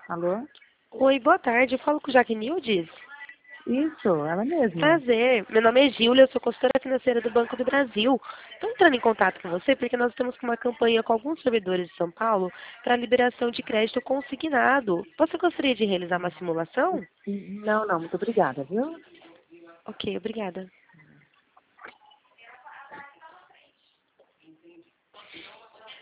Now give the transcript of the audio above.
Alô? Oi, boa tarde. Eu falo com Jaque Nildes. Isso, ela mesma. Prazer. Meu nome é Gília, eu sou consultora financeira do Banco do Brasil. Estou entrando em contato com você porque nós estamos com uma campanha com alguns servidores de São Paulo para liberação de crédito consignado. Você gostaria de realizar uma simulação? Não, muito obrigada, viu? Ok, obrigada.